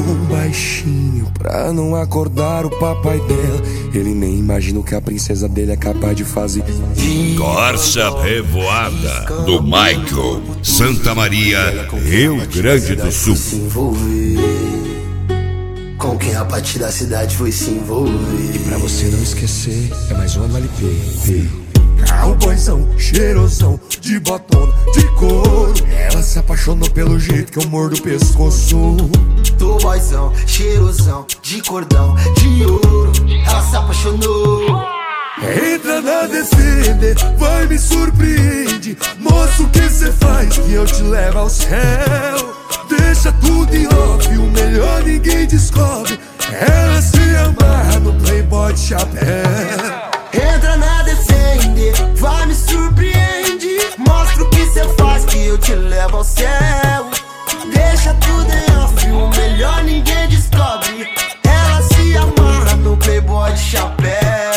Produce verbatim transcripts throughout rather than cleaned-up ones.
baixinho pra não acordar o papai dela. Ele nem imagina o que a princesa dele é capaz de fazer. Corsa Revoada do Michael, Santa Maria, Rio Grande do Sul. Se envolver com quem a partir da cidade foi se envolver. E pra você não esquecer, é mais uma L P. Cowboyzão, cheirosão, de botona, de couro. Ela se apaixonou pelo jeito que eu mordo o pescoço. Tô boyzão, cheirosão, de cordão, de ouro. Ela se apaixonou. Entra na defender, vai me surpreende. Mostra o que cê faz que eu te levo ao céu. Deixa tudo em off, o melhor ninguém descobre. Ela se amarra no playboy de chapéu. Entra na defender, vai me surpreende. Mostra o que cê faz que eu te levo ao céu. Deixa tudo em off, o melhor ninguém descobre. Ela se amarra no playboy de chapéu.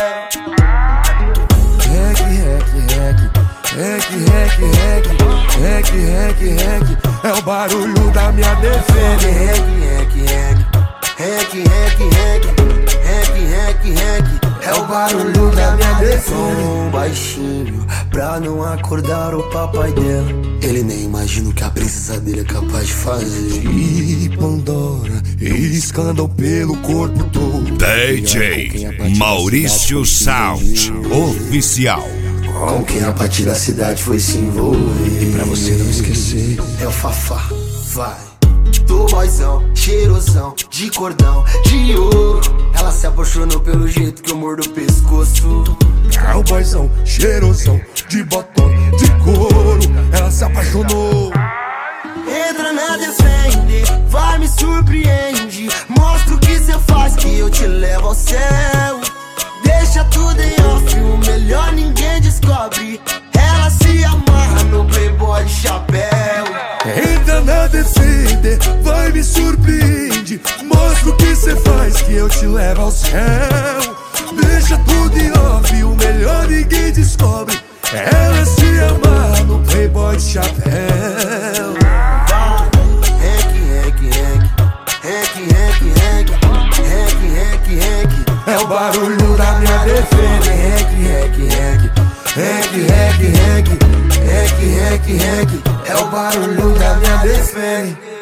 Rec, rec, rec, rec, rec, rec, rec, rec, rec. É o barulho da minha defesa. Rec, rec, rec, rec, rec, rec, rec, rec, rec. É o barulho da minha defesa. Som baixinho pra não acordar o papai dela. Ele nem imagina o que a princesa dele é capaz de fazer. E Pandora, escândalo pelo corpo todo. D J Maurício Sound Oficial. Com quem a partir da cidade foi se envolver. E pra você não esquecer, é o Fafá, vai. Tô boyzão, cheirosão, de cordão, de ouro. Ela se apaixonou pelo jeito que eu mordo o pescoço. Cowboyzão, cheirosão, de botão, de couro. Ela se apaixonou. Entra na defende, vai me surpreende. Mostra o que cê faz que eu te levo ao céu. Deixa tudo em off, o melhor ninguém descobre. Ela se amarra no playboy de chapéu. Entra na defender, vai me surpreende. Mostra o que cê faz que eu te levo ao céu. Deixa tudo em off, o melhor ninguém descobre. Ela se amarra no playboy de chapéu. Rec, rec, rec, rec, rec, rec, rec, rec, rec. É o barulho da minha defesa. Rec, rec, rec, Rec, rec, rec, rec, rec, rec. É o barulho da minha defesa.